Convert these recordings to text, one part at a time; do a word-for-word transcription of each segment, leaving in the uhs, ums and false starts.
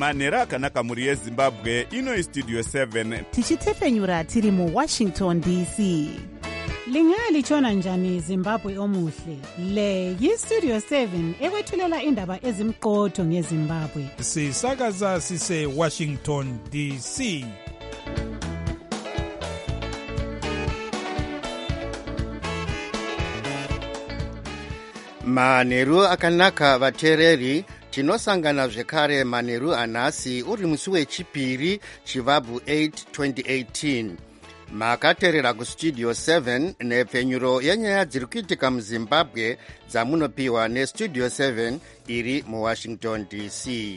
manhero akanaka mhuri yezimbabwe. Ino istudio seven tichitefenyura tiri muwashington D C. Lingalitshona njani Zimbabwe omuhle? Le yistudio seven ekwethulela indaba ezimqotho ngeZimbabwe. Sisakaza sise Washington D C. Manheru akanaka vateereri, tinosangana zvekare manheru anhasi uri musi wechipiri chivabvu eight twenty eighteen. Makateerera kustudio seven nepfenyuro yenyaya dziri kuitika muZimbabwe dzamunopiwa nestudio seven iri muWashington D C.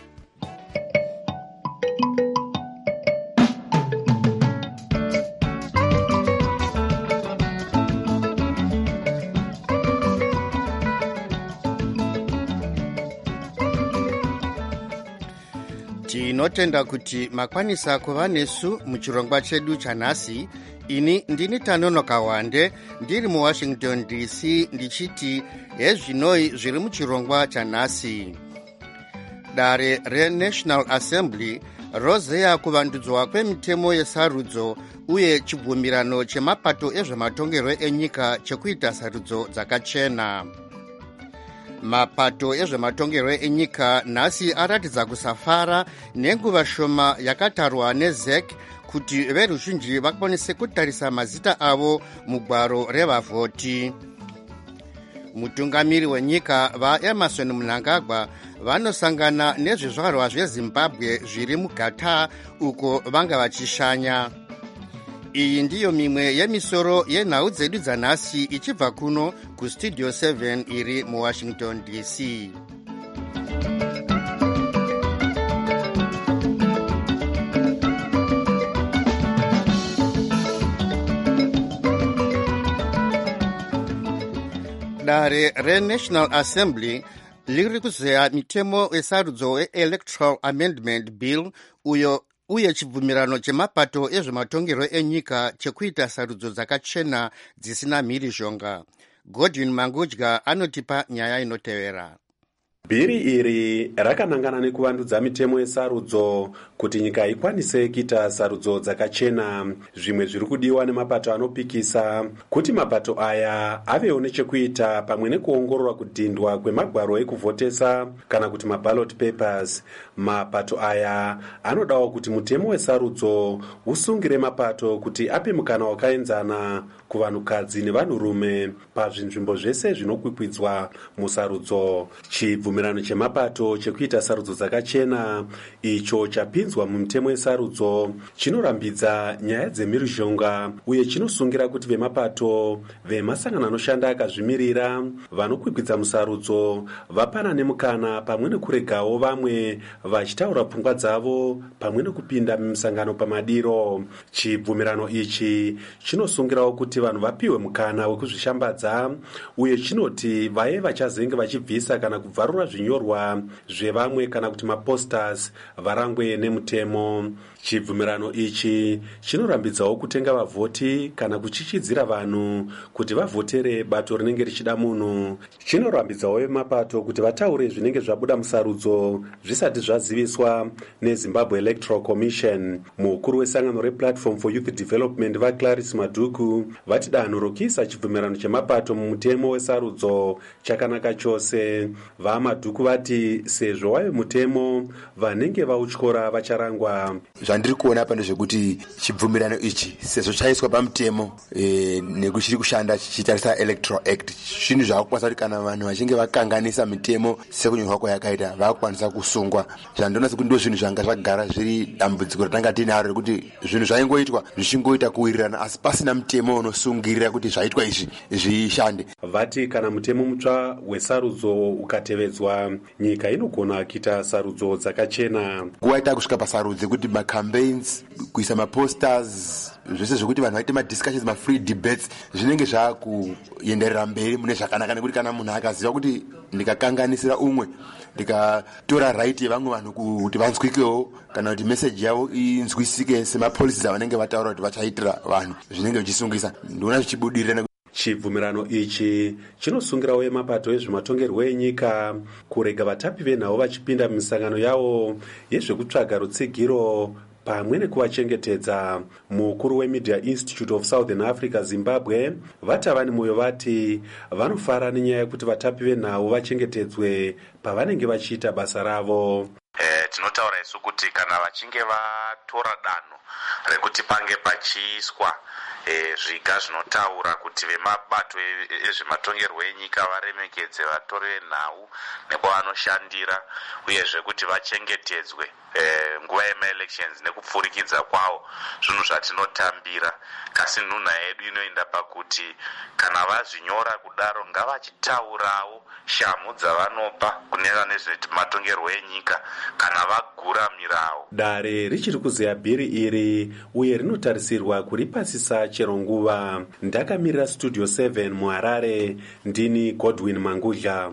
Tinotenda kuti makwanisa kuva nesu muchirongwa chedu chanhasi. Ini ndini Tanonoka Wande ndiri muWashington D C ndichiti hezvinoi zviri muchirongwa chanhasi. Dare reNational Assembly rozeya kuvandudzwa kwemitemo yesarudzo uye chibvumirano chemapato ezvematongerwo enyika chekuita sarudzo dzakachena. Mapato ezvematongerwo enyika nhasi aratidza kusafara nenguva shoma yakatarwa neZ E C kuti veruzhinji vakwanise kutarisa mazita avo mugwaro revavhoti. Mutungamiri wenyika vaEmerson Mnangagwa vanosangana nezvizvarwa zveZimbabwe zviri muGatar uko vanga vachishanya. Iyi ndiyo mimwe yemisoro yenhau dzedu dzanhasi ichibva kuno kustudio seven iri muWashington D C. Dare reNational Assembly liri kuzeya mitemo yesarudzo weElectoral Amendment Bill uyo uye chibvumirano chemapato ezvematongerwo enyika chekuita sarudzo dzakachena dzisina mhirizhonga. Godwin Mangudya anotipa nyaya inotevera. Bhiri iri rakanangana nekuvandudza mitemo yesarudzo kuti nyika ikwanise kuita sarudzo dzakachena. Zvimwe zviri kudiwa nemapato anopikisa kuti mapato aya avewo nechekuita pamwe nekuongorora kudhindwa kwemagwaro ekuvhotesa kana kuti maballot papers. Mapato aya anodawo kuti mutemo wesarudzo usungire mapato kuti ape mukana wakaenzana kuvanhukadzi nevanhurume pazvinzvimbo zvese zvinokwikwidzwa musarudzo. Chibvumirano chemapato chekuita sarudzo dzakachena icho chapinzwa mumutemo wesarudzo chinorambidza nyaya dzemhirizhonga uye chinosungira kuti vemapato vemasangano anoshanda akazvimirira vanokwikwidza musarudzo vapana nemukana pamwe nekuregawo vamwe vachitaura pfungwa dzavo pamwe nekupinda mumisangano pamadiro. Chibvumirano ichi chinosungirawo kuti vanhu vapiwe mukana wekuzvishambadza uye chinoti vaye vachazenge vachibvisa kana kubvarura zvinyorwa zvevamwe kana kuti maposters varangwe nemutemo. Chibvumirano ichi chinorambidzawo kutenga vavhoti kana kuchichidzira vanhu kuti vavhotere bato rinenge richida munhu. Chinorambidzawo vemapato kuti vataure zvinenge zvabuda musarudzo zvisati zvaziviswa neZimbabwe Electoral Commission. Mukuru wesangano rePlatform for Youth Development vaClarice Maduku vati danho rokuisa chibvumirano chemapato mumutemo wesarudzo chakanaka chose. VaMaduku vati sezvo wave mutemo vanenge vautyora vacharangwa. Zvandiri kuona pano zvekuti chibvumirano ichi sezvo chaiswa pamutemo e, nekuchiri kushanda chichitarisa Electoral Act zvinhu zvakukwanisa kuti kana vanhu vachinge vakanganisa mitemo sekunyorwa kwayakaita vakukwanisa kusungwa. Zvandinoona sekuti ndo zvinhu zvanga zvagara zviri dambudziko ratanga tinaro rekuti zvinhu zvaingoitwa zvichingoita kuwirirana asi pasina mutemo unosungirira kuti zvaitwa izvi zvishande. Vati kana mutemo mutsva wesarudzo ukatevedzwa nyika inogona kuita sarudzo dzakachena. Nguva ita kusvika pasarudzo kuti macampaigns kuisa maposters zvese zvokuti vanhu vaite madiscussions mafree debates zvinenge zvakuenderera mberi mune zvakanaka nekuti kana munhu akaziva kuti ndikakanganisira umwe ndikatora right yevamwe vanhu kuti vanzwikewo kana kuti message yavo inzwisike semapolicies avanenge vataura kuti vachaitira vanhu zvinenge zvichisungisa. Ndinoona zvichibudirira. Chibvumirano ichi chinosungirawo emapato ezvematongerwo enyika kurega vatapi venhau vachipinda mumisangano yavo yezvekutsvaga rutsigiro pamwe nekuvachengetedza. Mukuru weMedia Institute of Southern Africa Zimbabwe vati vane mwoyo vati vanofara nenyaya yekuti vatapi venhau vachengetedzwe pavanenge vachiita basa ravo. Eh, tinotaura isu kuti kana vachinge vatora danho rekuti pange pachiiswa eh, zviga zvinotaura kuti vemabato ezvematongerwo enyika varemekedze vatori venhau nekwanoshandira uyezve kuti vachengetedzwe eh, nguva yemaelections nekupfurikidza kwawo, zvinhu zvatinotambira. Kasi nhunha yedu inoenda pakuti kana vazvinyora kudaro ngavachitaurawo shamu dzavanopa kunena nezvematongerwo enyika kana vagura mirawo. Dare richiri kuzeya bhiri iri uye rinotarisirwa kuri pasisa chero nguva. Ndakamirira Studio seven muHarare, ndini Godwin Mangudla.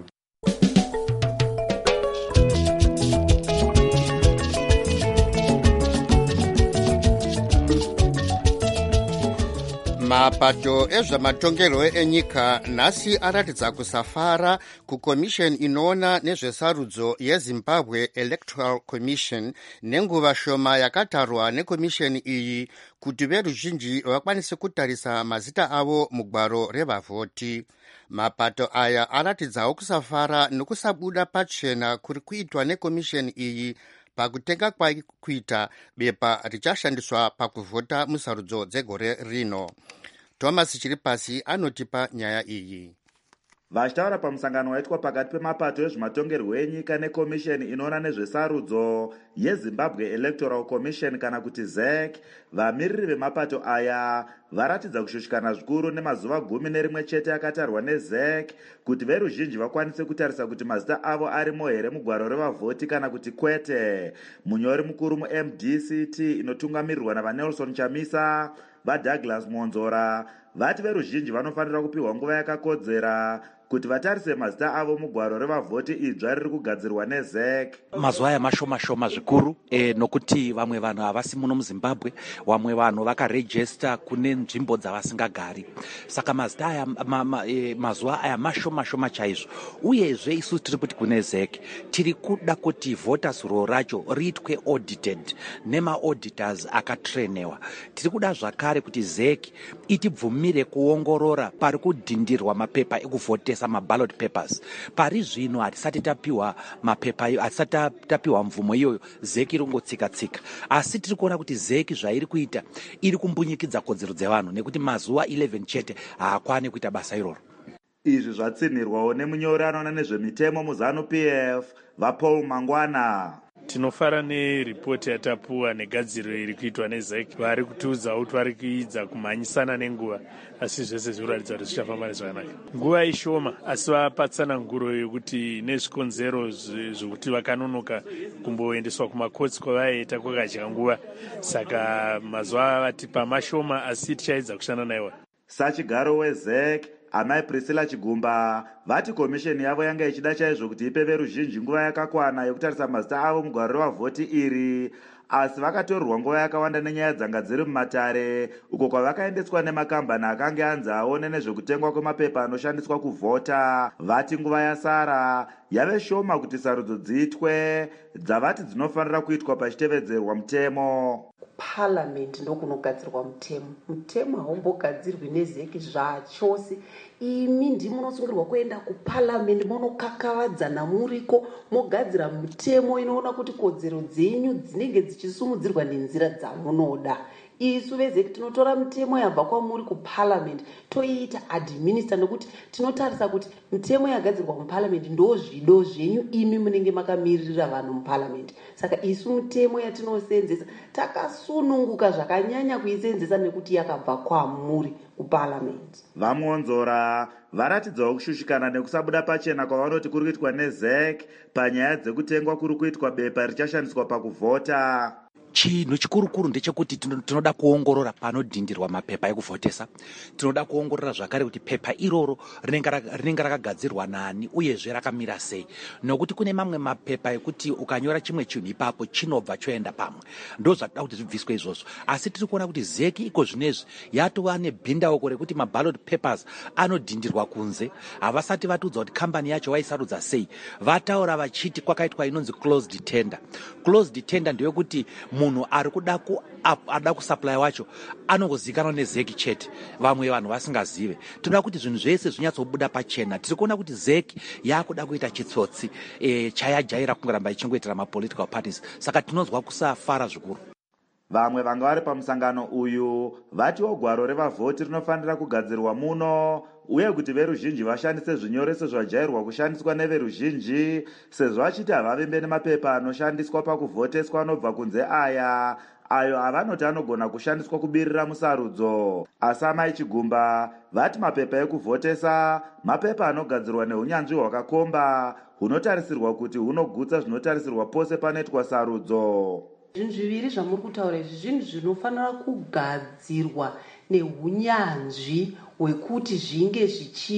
Mapato ezvematongerwo enyika nhasi aratidza kusafara kukomisheni inoona nezvesarudzo yeZimbabwe Electoral Commission nenguva shoma yakatarwa nekomisheni iyi kuti veruzhinji vakwanise kutarisa mazita avo mugwaro revavhoti. Mapato aya aratidzawo kusafara nekusabuda pachena kuri kuitwa nekomisheni iyi pakutenga kwaikuita bepa richashandiswa pakuvhota musarudzo dzegore rino. Thomas Chiripasi anotipa nyaya iyi. Vachitaura pamusangano waitwa pakati pemapato ezvematongerwo enyika nekomisheni inoona nezvesarudzo yeZimbabwe Electoral Commission kana kuti Z E C, vamiriri vemapato aya varatidza kushushikana zvikuru nemazuva gumi nerimwe chete akatarwa neZ E C kuti veruzhinji vakwanise kutarisa kuti mazita avo arimo here mugwaro revavhoti kana kuti kwete. Munyori mukuru muM D C T inotungamirirwa navaNelson Chamisa vaDouglas Monzora vati veruzhinji vanofanira kupiwa nguva yakakodzera kuti vatarise mazita avo mugwaro revavhoti idzva riri kugadzirwa neZ E C. Mazuva aya mashoma shoma zvikuru e, nokuti vamwe vanhu havasi muno muZimbabwe, vamwe vanhu vakarejesta kune nzvimbo dzavasingagari. Saka mazita aya ma, ma, e, mazuva aya mashoma shoma chaizvo. Uyezve isu tiri kuti kune Z E C tiri kuda kuti voters roll racho riitwe audited nema auditors akatrenewa. Tiri kuda zvakare kuti Z E C itibvumire kuongorora pari kudhindirwa mapepa ekuvhotesa maballot papers. Pari zvino hatisati tapiwa mapepa iyo, hatisati tapiwa mvumo iyoyo, Z E C irongotsika tsika. Asi tiri kuona kuti Z E C zvairi kuita iri kumbunyikidza kodzero dzevanhu nekuti mazuva eleven chete haakwane kuita basa iroro. Izvi zvatsinirwawo nemunyori anoona nezvemitemo muZanu P F vaPaul Mangwana. Tinofara neripoti yatapuwa negadziro iri kuitwa neZ E C. Vari kutiudza kuti vari kuidza kumhanyisana nenguva, asi zvese zvinoratidza kuti zvichafamba zvakanaka. Nguva ishoma, asi vapatsana nguro yokuti nezvikonzero zvokuti vakanonoka kumboendeswa kumakotsi kwavaiita kwakadya nguva. Saka mazuva vatipa mashoma, asi tichaedza kushanda naiwo. Sachigaro weZ E C Amai Priscilla Chigumba vati komisheni yavo yanga ichida chaizvo kuti ipe veruzhinji nguva yakakwana yokutarisa mazita avo mugwaro revavhoti iri, asi vakatorerwa nguva yakawanda nenyaya dzanga dziri mumatare uko kwavakaendeswa nemakambani akange anzi aone nezvekutengwa kwemapepa anoshandiswa kuvhota. Vati nguva yasara yave shoma kuti sarudzo dziitwe dzavati dzinofanira kuitwa pachitevedzerwa mutemo. Parliament ndokunogadzirwa mutemo. Mutemo haumbogadzirwi neZ E C zvachose. Imi ndimi munosungirwa kuenda kuParliament monokakavadzana muriko mogadzira mutemo inoona kuti kodzero dzenyu dzinenge dzichisumudzirwa nenzira dzamunoda. Isu veZ E C tinotora mutemo yabva kwamuri kuParliament toiita administer nokuti tinotarisa kuti mutemo yagadzirwa muParliament ndo zvido zvenyu imi munenge makamirira vanhu muParliament. Saka isu mutemo yatinosenzesa takasununguka zvakanyanya kuisenzesa nekuti yakabva kwamuri kuParliament. Vamonzora varatidzawo kushushikana nekusabuda pachena kwavanoti kuri kuitwa neZ E C panyaya dzekutengwa kuri kuitwa bepa richashandiswa pakuvhota. chinhu chikurukuru ndechekuti tinoda kuongorora panodhindirwa mapepa ekuvhotesa. Tinoda kuongorora zvakare kuti pepa iroro rinenge rakagadzirwa nani uyezve rakamira sei, nokuti kune mamwe mapepa ekuti ukanyora chimwe chinhu ipapo chinobva choenda pamwe. Ndo zvatoda kuti zvibviswe izvozvo. Asi tiri kuona kuti zeki iko zvinezvi yatova nebhindauko rekuti maballot papers anodhindirwa kunze. Havasati vatiudza kuti kambani yacho vaisarudza sei. Vataura vachiti kwakaitwa inonzi closed tender. Closed tender ndeyekuti munhu ari kuda ku ada kusupply wacho anongozikanwa nezeki chete, vamwe vanhu vasingazive. Tinoda kuti zvinhu zvese zvinyatsobuda pachena. Tiri kuona kuti zeki yakuda kuita chitsotsi e, chayajaira kungoramba ichingoitira mapolitical parties. Saka tinonzwa kusafara zvikuru. Vamwe vanga vari pamusangano uyu vatiwo gwaro revavhoti rinofanira kugadzirwa muno, uye kuti veruzhinji vashandise zvinyoreso zvajairwa kushandiswa neveruzhinji, sezvo vachiti havavembe nemapepa anoshandiswa pakuvhoteswa anobva kunze aya ayo avanoti anogona kushandiswa kubirira musarudzo. Asi Amai Chigumba vati mapepa ekuvhotesa mapepa anogadzirwa neunyanzvi hwakakomba hunotarisirwa kuti hunogutsa zvinotarisirwa pose panoitwa sarudzo. Zvinhu zviviri zvamuri kutaura izvi zvinhu zvinofanira kugadzirwa neunyanzvi hwekuti zvinge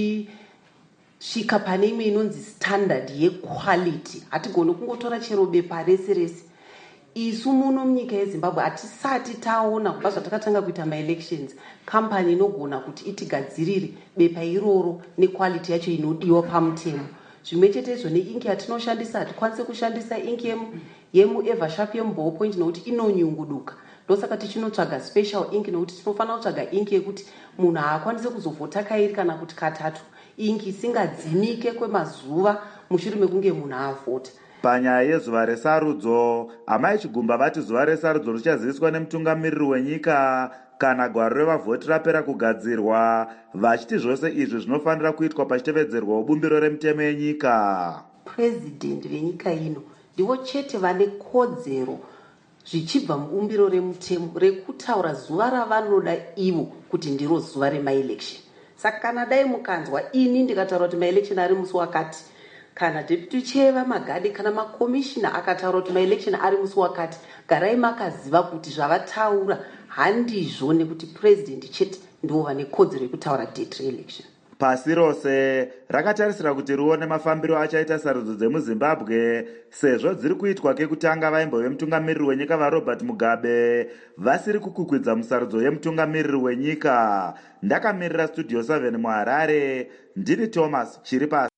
zvichisvika pane imwe inonzi standard yequality. Hatigoni kungotora chero bepa rese rese. Isu muno munyika yeZimbabwe hatisati taona kubva zvatakatanga kuita maelections kambani inogona kuti itigadzirire bepa iroro nequality yacho inodiwa pamutemo. Zvimwe chete izvo neingi yatinoshandisa hatikwanise kushandisa ingi yemuEversharp yemuBallpoint nokuti inonyunguduka. Ndosaka tichinotsvaga special ink nokuti tinofanira kutsvaga ink yekuti munhu haakwanise kuzovhota kairi kana kuti katatu, ink isingadzimike kwemazuva mushure mekunge munhu avhota. Panyaya yezuva resarudzo, Amai Chigumba vati zuva resarudzo richaziviswa nemutungamiriri wenyika kana gwaro revavhoti rapera kugadzirwa, vachiti zvose izvi zvinofanira kuitwa pachitevedzerwa bumbiro remutemo yenyika. President venyika ino ndivo chete vane kodzero zvichibva mubumbiro remutemo rekutaura zuva ravanoda ivo kuti ndiro zuva remaelection. Saka kana dai mukanzwa ini ndikataura kuti maelection ari musi wakati, kana deputy chair vamagadi kana makomishina akataura kuti maelection ari musi wakati, garai makaziva kuti zvavataura handizvo, nekuti president chete ndivo vane kodzero yekutaura date reelection. Pasi rose rakatarisira kuti rione mafambiro achaita sarudzo dzemuZimbabwe, sezvo dziri kuitwa kekutanga vaimbo vemutungamiriri wenyika vaRobert Mugabe vasiri kukukwidza musarudzo yemutungamiriri wenyika. Ndakamirira Studio seven muHarare, ndini Thomas Chiripasi.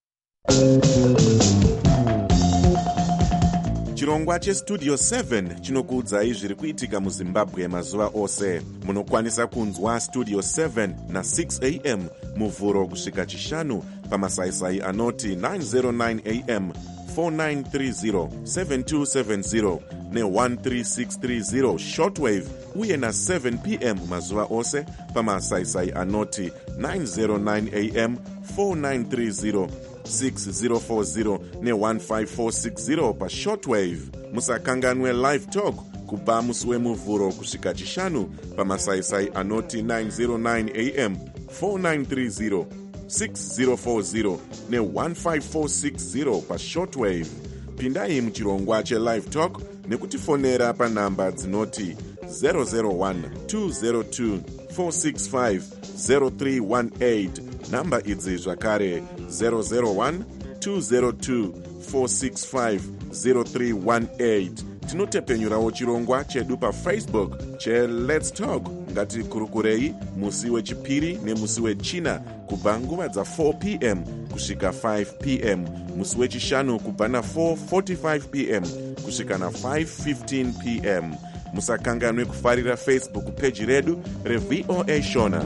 Chirongwa chestudio seven chinokuudzai zviri kuitika muZimbabwe mazuva ose. Munokwanisa kunzwa Studio seven na six a m muvhuro kusvika chishanu pamasaisai anoti nine oh nine a m, four nine three zero, seven two seven zero ne one three six three zero shortwave, uye na seven p m mazuva ose pamasaisai anoti nine oh nine a m, four nine three zero, six zero four zero ne one five four six zero pa shortwave. Musakanganwe live talk kubva musi wemuvhuro kusvika chishanu pamasaisai anoti nine oh nine a m, four nine three zero, six zero four zero ne one five four six zero pa shortwave. Pindai muchirongwa chelive talk nekutifonera panhamba dzinoti zero zero one, two zero two, four six five, zero three one eight, namba idzi zvakare zero zero one, two zero two, four six five, zero three one eight. Tinotepenyurawo chirongwa chedu paFacebook che Let's Talk. Ngatikurukurei musi wechipiri nemusi wechina kubva nguva dza four p m kusvika five p m, musi wechishanu kubva na four forty-five p m kusvika na five fifteen p m. Musakanganwe kufarira Facebook page redu reV O A Shona.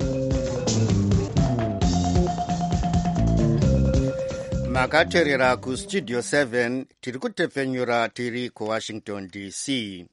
Makaterera ku Studio seven tiri kutepfenyura tiri ku Washington D C.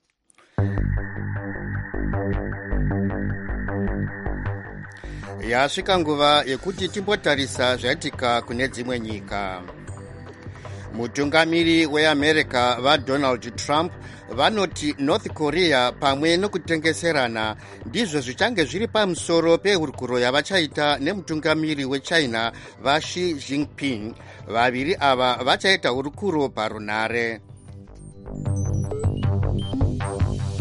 Yasvika nguva yekuti timbotarisa zvaitika kune dzimwe nyika. Mutungamiri weAmerica vaDonald Trump vanoti North Korea pamwe nokutengeserana ndizvo zvichange zviri pamusoro pehurukuro yavachaita nemutungamiri weChina vaXi Jinping. Vaviri ava vachaita hurukuro parunare.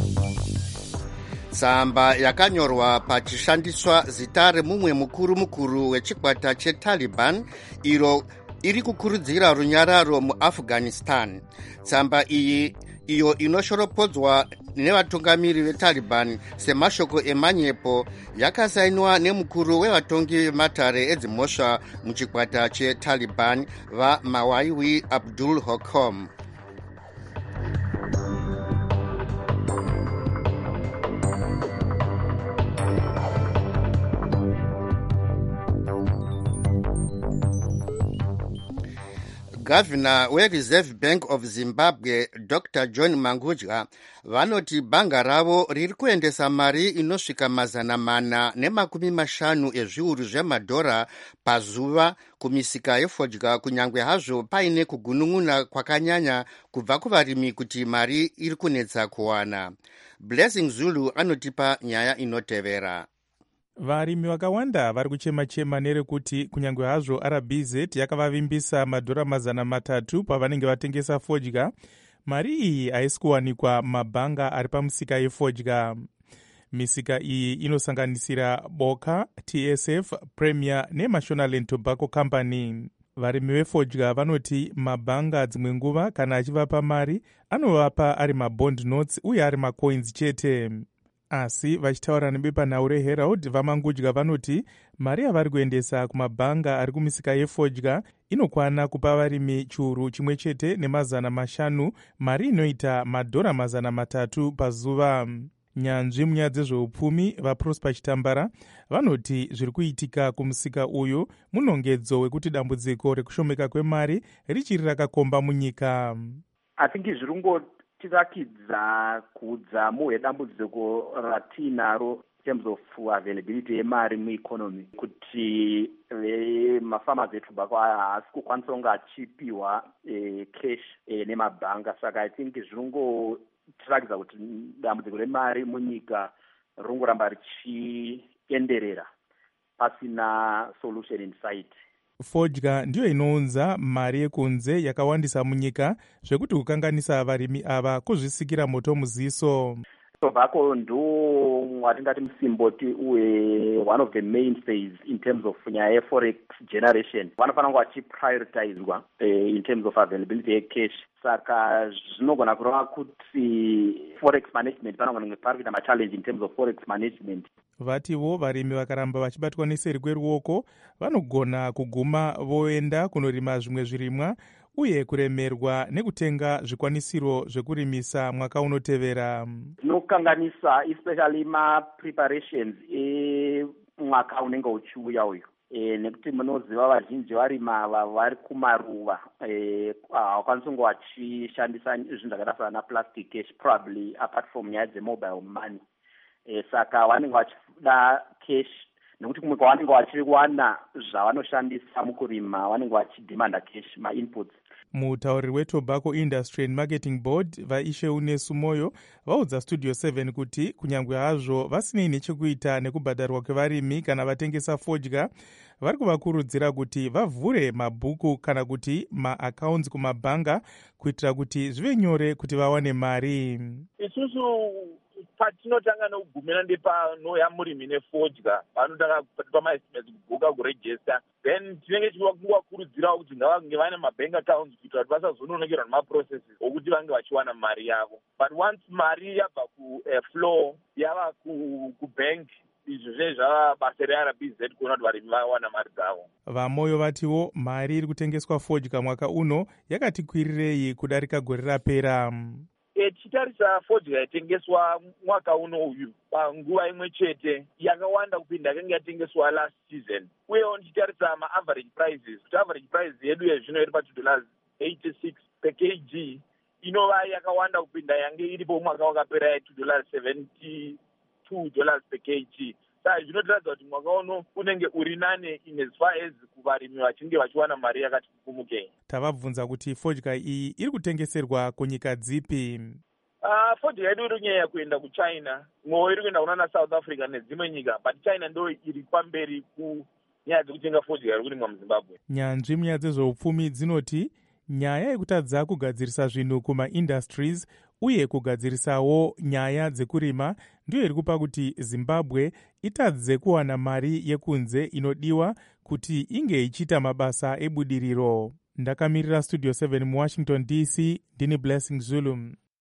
tsamba yakanyorwa pachishandiswa zita remumwe mukuru mukuru wechikwata chetaliban iro iri kukurudzira runyararo muafghanistan. Tsamba iyi iyo inoshoropodzwa nevatungamiri vetaliban semashoko emanyepo yakasainiwa nemukuru wevatongi vematare edzimhosva muchikwata chetaliban vaMawaiwi Abdul Hokom. Gavana weReserve Bank of Zimbabwe Doctor John Mangudya vanoti bhanga ravo riri kuendesa mari inosvika mazana mana nemakumi mashanu ezviuru zvemadhora pazuva kumisika yefodya, kunyangwe hazvo paine kugunun'una kwakanyanya kubva kuvarimi kuti mari iri kunetsa kuwana. Blessing Zulu anotipa nyaya inotevera. Varimi vakawanda vari kuchema-chema nerekuti kunyangwe hazvo R B Z yakavavimbisa madhora mazana matatu pavanenge vatengesa fodya, mari iyi haisi kuwanikwa mabhanga ari pamusika yefodya. Misika iyi inosanganisira Boka, T S F, Premier neMashonaland Tobacco Company. Varimi vefodya vanoti mabhanga dzimwe nguva kana achivapa mari anovapa ari mabond notes uye ari macoins chete. Asi vachitaura nebepanhau reHerald, vaMangudya vanoti mari yavari kuendesa kumabhanga ari kumisika yefodya inokwana kupa varimi chiuru chimwe chete nemazana mashanu, mari inoita madhora mazana matatu pazuva. Nyanzvi munyaya dzezveupfumi vaProsper Chitambara vanoti zviri kuitika kumusika uyu munongedzo wekuti dambudziko rekushomeka kwemari richiri rakakomba munyika. I think zviri tirakidza kudza muhe dambudziko ratinaro in terms of availability yemari mueconomy, kuti mafamers etobacco haasi kukwanisa kunge achipiwa eh, cash eh, nemabhanga. Saka I think zvirongotirakidza kuti dambudziko remari munyika ringoramba richienderera pasina solution in sight. Fodya ndiyo inounza mari yekunze yakawandisa munyika zvekuti kukanganisa varimi ava kuzvisikira moto muziso. Tobacco ndo watingati musimboti uye one of the mainstays in terms of nyaya yeforex generation. Vanofanira kunge vachiprioritizwa eh, in terms of availability yecash. Saka zvinogona kureva kuti forex management panogona pari kuita machallenge in terms of forex management. Vativo varimi vakaramba vachibatwa neseri kweruoko vanogona kuguma voenda kunorima zvimwe zvirimwa uye kuremerwa nekutenga zvikwanisiro zvekurimisa mwaka unotevera. Zvinokanganisa especially ma-preparations emwaka unenge uchiuya uyu. E, nekuti munoziva vazhinji varima vari kumaruva havakwanisi kunge vachishandisa zvinhu zvakaita sana plastic cash probably apart from nyaya dzemobile money. E, saka vanenge vachida cash nekuti kumwe kwavanenge vachiwana zvavanoshandisa mukurima vanenge vachidhimanda cash ma-inputs. Mutauriri weTobacco Industry and Marketing Board vaIsheune Sumoyo vaudza Studio seven kuti kunyangwe hazvo vasinei nechekuita nekubhadharwa kwevarimi kana vatengesa fodya, vari kuvakurudzira kuti vavhure mabhuku kana kuti maaccounts kumabhanga kuitira kuti zvive nyore kuti vawane mari. Isusu patinotanga nekugumira ndepanoya murimi nefodya vanotanga pamaestimates kubhuka kuregister, then tinenge tichivakurudzirawo kuti ngavange vaine mabank accounts kuitira kuti vasazononokerwa nemaprocesses okuti vange vachiwana mari yavo. But once mari yabva kuflow yava kubank, izvo zvinenge zvava basa reR B Z kuona kuti varimi vawana mari dzavo. VaMoyo vatiwo mari iri kutengeswa fodya mwaka uno yakati kwirirei kudarika gore rapera. Tichitarisa fodya yaitengeswa mwaka uno uyu panguva imwe chete yakawanda kupinda yakanga yatengeswa last season. Uyewo tichitarisa ma-average prices, kuti average price yedu yezvino iri pa-two dollars eighty-six per kg inova yakawanda kupinda yange iripo mwaka wakapera ya-two dollars seventy-two dollars per kg. Saka zvinotiradza kuti mwaka uno unenge uri nane in as far as kuvarimi vachinge vachiwana mari yakati kukumukei. Tavabvunza kuti fodya iyi iri kutengeserwa kunyika dzipi? Uh, fodya yedu iri kunyanya kuenda kuChina, mwoyo iri kuenda kunana South Africa nedzimwe nyika, but China ndo iri pamberi kunyaya dzekutenga fodya iri kurimwa muZimbabwe. Nyanzvi munyaya dzezveupfumi dzinoti nyaya yekutadza kugadzirisa zvinhu kuma-industries uye kugadzirisawo nyaya dzekurima ndiyo iri kupa kuti Zimbabwe itadze kuwana mari yekunze inodiwa kuti inge ichita mabasa ebudiriro. Ndakamirira Studio seven mu Washington D C, ndini Blessing Zulu.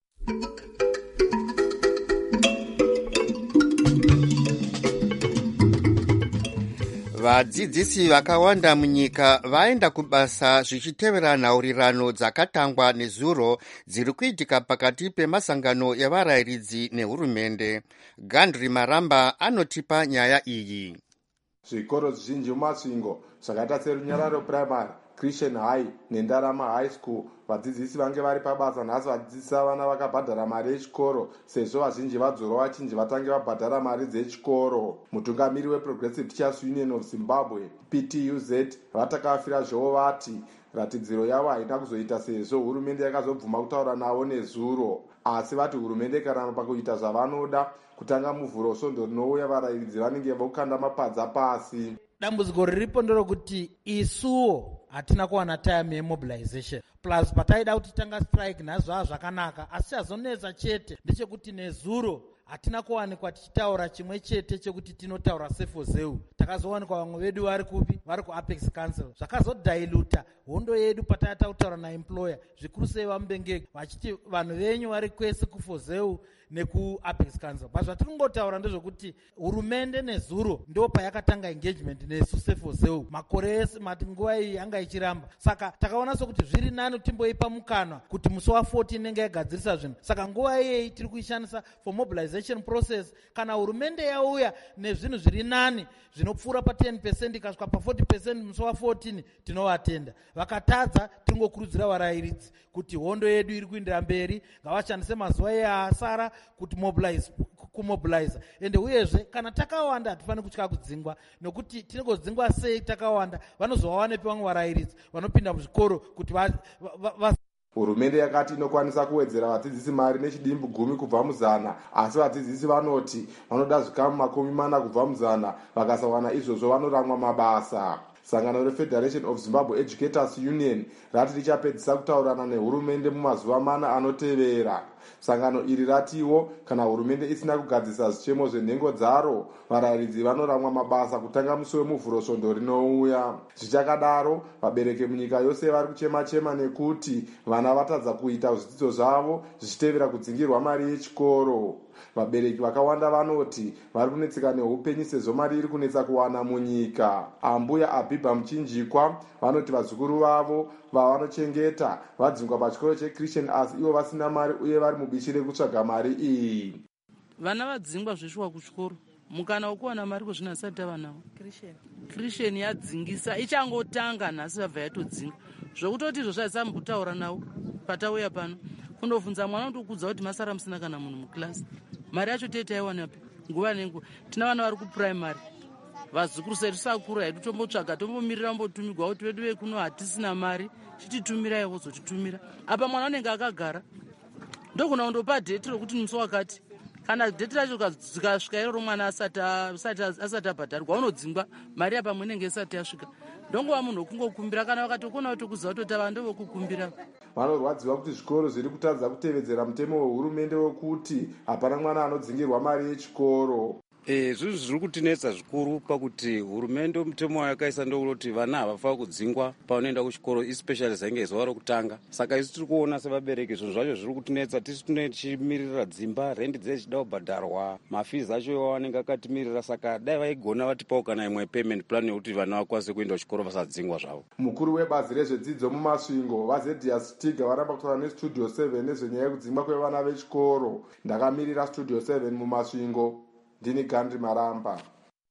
Vadzidzisi vakawanda munyika vaenda kubasa zvichitevera nhaurirano dzakatangwa nezuro dziri kuitika pakati pemasangano evarayiridzi nehurumende. Gandri Maramba anotipa nyaya iyi. Zvikoro zvizhinji mumasvingo zvakaita seRunyararo Primary, Christian High neNdarama High School, vadzidzisi vange vari pabasa nhasi vadzidzisa vana vakabhadhara mari yechikoro, sezvo vazhinji vadzoro vachinji vatange vabhadhara mari dzechikoro. Mutungamiri weProgressive Teachers Union of Zimbabwe, P T U Z, vatakafira zvovo vati ratidziro yavo haina kuzoita sezvo hurumende yakazobvuma kutaura navo nezuro, asi vati hurumende ikaramba pakuita zvavanoda, kutanga muvhuro svondo rinouya varayiridzi vanenge vokanda mapadza pasi. Dambudziko riripo nderokuti isuwo hatina kuwana time yemobilization, plus pataida kuti tanga strike nazvaa zvakanaka, asi chazonetsa chete ndechekuti nezuro hatina kuwanikwa tichitaura chimwe chete chekuti tinotaura sefozeu. Takazowanikwa vamwe vedu vari kupi, vari kuApex Council, zvakazodailuta hondo yedu patata kutaura naemployer, zvikuru sei vamubengeki vachiti vanhu venyu vari kwese kufozeu nekuApex Council. But zvatiri kungotaura ndezvekuti hurumende nezuro ndo payakatanga engagement nesu sefozeu makore ese, mati nguva iyi yanga ichiramba. Saka takaona sokuti zviri nani timboipa mukanwa kuti musi wa14 inenge yagadzirisa zvinhu. Saka nguva iyeyi tiri kuishandisa for mobilization process. Kana hurumende yauya nezvinhu zviri nani zvinopfuura pa ten percent ikasvika pa forty percent musi wa14 tinovatenda. Vakatadza tingokurudzira varayiridzi kuti hondo yedu iri kuindira mberi, ngavashandise mazuva easara kuti mobilize kumobiliza. Ende uyezve kana takawanda hatifaniri kutya kudzingwa, nokuti tinogodzingwa sei takawanda vanozovawane pevamwe varayiridzi vanopinda muzvikoro kuti va, va, va hurumende yakati inokwanisa kuwedzera vadzidzisi mari nechidimbu gumi kubva muzana, asi vadzidzisi vanoti vanoda zvikamu makumi mana kubva muzana, vakasawana izvozvo vanoramwa mabasa. Sangano reFederation of Zimbabwe Educators Union rati richapedzisa kutaurana nehurumende mumazuva mana anotevera. Sangano iri ratiwo kana hurumende isina kugadzisa zvichemo zvenhengo dzaro, varayiridzi vanoramwa mabasa kutanga musi wemuvhuro svondo rinouya. Zvichakadaro, vabereki munyika yose vari kuchema-chema nekuti vana vatadza kuita zvidzidzo zvavo zvichitevera kudzingirwa mari yechikoro. Vabereki vakawanda vanoti vari kunetseka neupenyu sezvo mari iri kunetsa kuwana munyika. Ambuya Abhibha Muchinjikwa vanoti vazukuru vavo vavanochengeta vadzingwa pachikoro cheChristian asi ivo vasina mari uye vari mubishi rekutsvaga mari iyi. Vana vadzingwa zveshuwa kuchikoro, mukana wekuwana mari kuzvina asati tava nawo. Christian yadzingisa ichangotanga nhasi vabva yatodzinga, zvokutoti izvo zvaisambotaura nawo patauya pano kundobvunza mwana kutokudza kuti masara musina kana munhu mukilasi. Mari yacho tete yaiwanapi nguva nenguva. Tina vana vari kuprimary, vazukuru sedu sakura hedu tombotsvaga tombomirira mbotumigwa kuti vedu vekuno hatisina mari, chititumirai wozotitumira. Apa mwana unenge akagara ndokuna kundopa dheti rokuti musi wakati, kana dheti racho zikasvika iroro mwana asati abhadharwa unodzingwa mari yapamwe inenge isati yasvika. Ndongova munhu wokungokumbira, kana vakatokona kutokuziva kuti ava ndovokukumbira. Vanorwadziwa kuti zvikoro zviri kutadza kutevedzera mutemo wehurumende wekuti hapana mwana anodzingirwa mari yechikoro. E, zvizvi zviri kutinetsa zvikuru pakuti hurumende mutemo wayakaisa ndokunoti vana havafaa kudzingwa pavanoenda kuchikoro, especially zainge zuva rokutanga. Saka isu tiri kuona sevabereki zvinhu zvacho zviri kutinetsa, tisi tichimirira dzimba, rendi dzechida kubhadharwa, mafizi acho vanenge akatimirira. Saka dai vaigona vatipawo kana imwe payment plan yokuti vana vakwanise kuenda kuchikoro vasadzingwa zvavo. Mukuru webazi rezvedzidzo mumasvingo vaZedias Tiga varamba kutaura neStudio seven nezvenyaya yekudzingwa kwevana vechikoro. Ndakamirira Studio seven mumasvingo, ndini Gandri Maramba.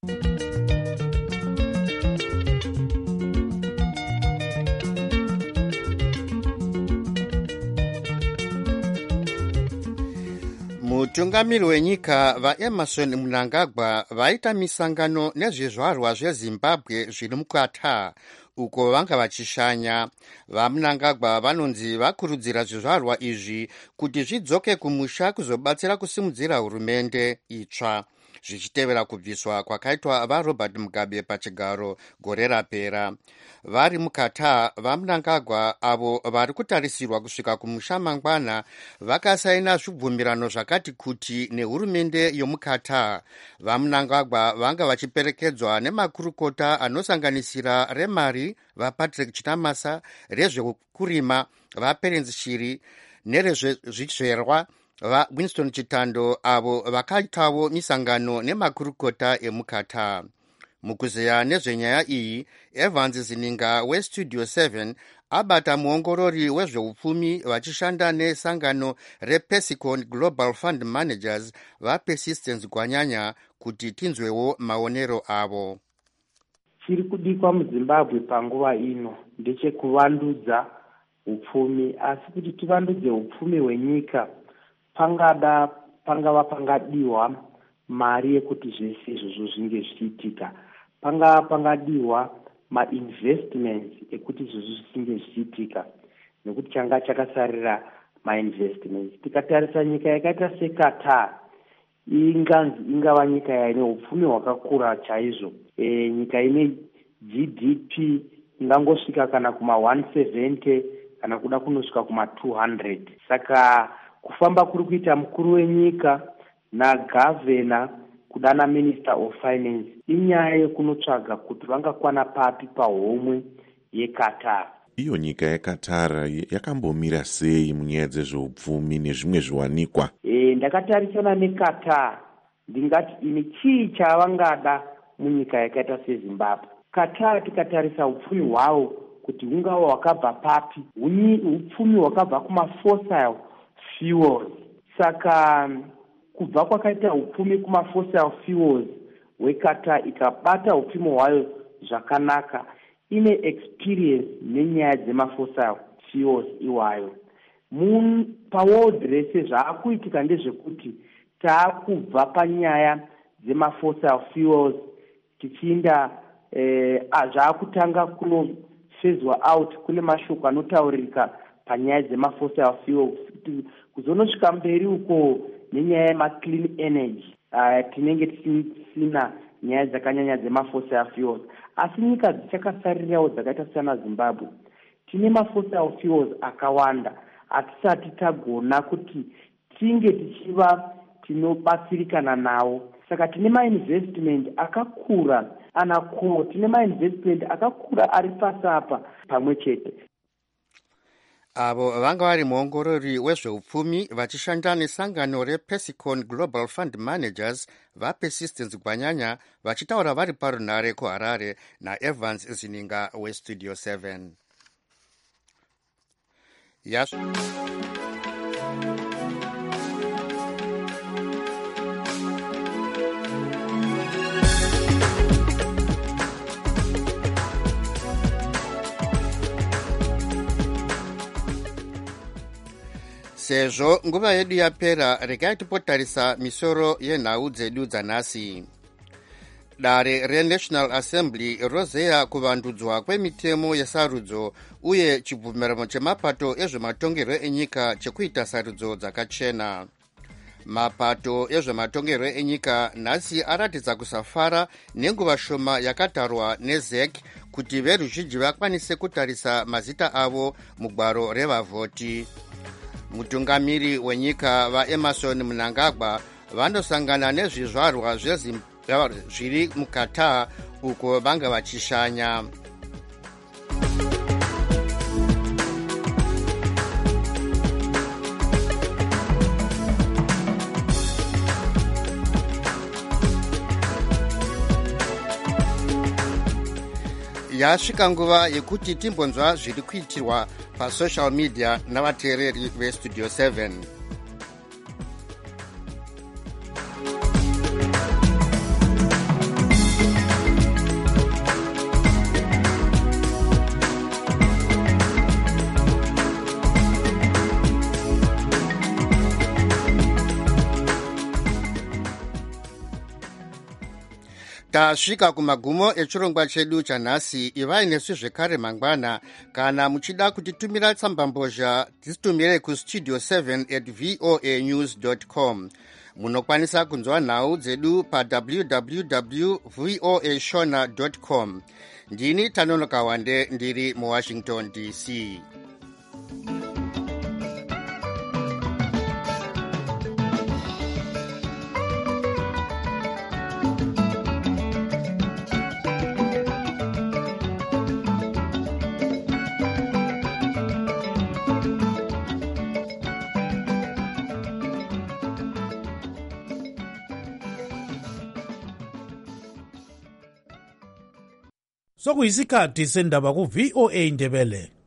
Mutungamiri wenyika vaEmerson Mnangagwa vaita misangano nezvizvarwa zveZimbabwe zviri mukata uko vanga vachishanya. VaMnangagwa vanonzi vakurudzira zvizvarwa izvi kuti zvidzoke kumusha kuzobatsira kusimudzira hurumende itsva. zvichitevera kubviswa kwakaitwa varobert mugabe pachigaro gore rapera. Vari muqatar, vaMnangagwa avo vari kutarisirwa kusvika kumusha mangwana vakasaina zvibvumirano zvakati kuti nehurumende yomuqatar. VaMnangagwa vanga vachiperekedzwa nemakurukota anosanganisira remari vapatrick Chinamasa, rezvekurima vaPerence Shiri nerezvezvizverwa vaWinston Chitando, avo vakaitawo misangano nemakurukota emuqatar. Mukuzeya nezvenyaya iyi, Evans Zininga weStudio seven abata muongorori wezveupfumi vachishanda nesangano rePesicon Global Fund Managers vaPersistence Gwanyanya kuti tinzwewo maonero avo. Chiri kudikwa muZimbabwe panguva ino ndechekuvandudza upfumi, asi kuti tivandudze upfumi hwenyika pangada pangava pangadiwa mari yekuti zvese izvozvo zvinge zvichiitika. Pangava pangadiwa mainvestments ekuti izvozvo zvinge zvichiitika, nekuti changa chakasarira mainvestments. Tikatarisa nyika yakaita seQatar, inganzi ingava nyika yaine upfumi hwakakura chaizvo. E, nyika ine G D P ingangosvika kana kuma one seventy kana kuda kunosvika kuma two hundred. Saka kufamba kuri kuita mukuru wenyika nagavhena kudana minister of finance inyaya yekunotsvaga kuti vangakwana papi pahomwe yeQatar. Iyo nyika yeQatar yakambomira sei munyaya dzezveupfumi nezvimwe zviwanikwa? E, ndakatarisana neQatar, ndingati ini chii chavangada munyika yakaita seZimbabwe. Qatar tikatarisa upfumi hwavo kuti hungava hwakabva papi, upfumi hwakabva kumafossil fuels. Saka kubva kwakaita upfumi kumafossil fuels weQatar ikabata upfumi hwayo zvakanaka, ine experience nenyaya dzemafossil fuels iwayo. Paworld rese zvaakuitika ndezvekuti taakubva panyaya dzemafossil fuels tichiinda eh, zvaakutanga kunofezwa out. Kune mashoko anotaurika panyaya dzemafossil fuels kuzonosvika mberi uko nenyaya yemaclean energy. Uh, tinenge tisina nyaya dzakanyanya dzemafossil fuels, asi nyika dzichakasarirawo dzakaita sana Zimbabwe tine mafossil fuels akawanda. Hatisati tagona kuti tinge tichiva tinobatsirikana nawo. Saka tine mainvestment akakura anako, tine mainvestment akakura ari pasapa pamwe chete. Avo vanga vari muongorori wezveupfumi vachishanda nesangano rePesicon Global Fund Managers vaPersistence Gwanyanya vachitaura vari parunare kuHarare naEvans Zininga weStudio seven. Yes. Sezvo nguva yedu yapera, regai tipotarisa misoro yenhau dzedu dzanhasi. Dare reNational Assembly rozeya kuvandudzwa kwemitemo yesarudzo uye chibvumirano chemapato ezvematongerwo enyika chekuita sarudzo dzakachena. Mapato ezvematongerwo enyika nhasi aratidza kusafara nenguva shoma yakatarwa neZ E C kuti veruzhinji vakwanise kutarisa mazita avo mugwaro revavhoti. Mutungamiri wenyika vaEmerson Mnangagwa vanosangana nezvizvarwa zveZimbabwe zviri muQatar uko vanga vachishanya. Yasvika nguva yekuti timbonzwa zviri kuitirwa pasocial media navateereri veStudio seven. Tasvika kumagumo echirongwa chedu chanhasi. Ivai nesu zvekare mangwana. Kana muchida kutitumira tsambambozha, titumire kustudio seven at voa news dot com. munokwanisa kunzwa nhau dzedu pa w w w voa shona com. Ndini Tanonoka Wande ndiri mu Washington D C. Sokuyisikhathi sendaba ku V O A Ndebele.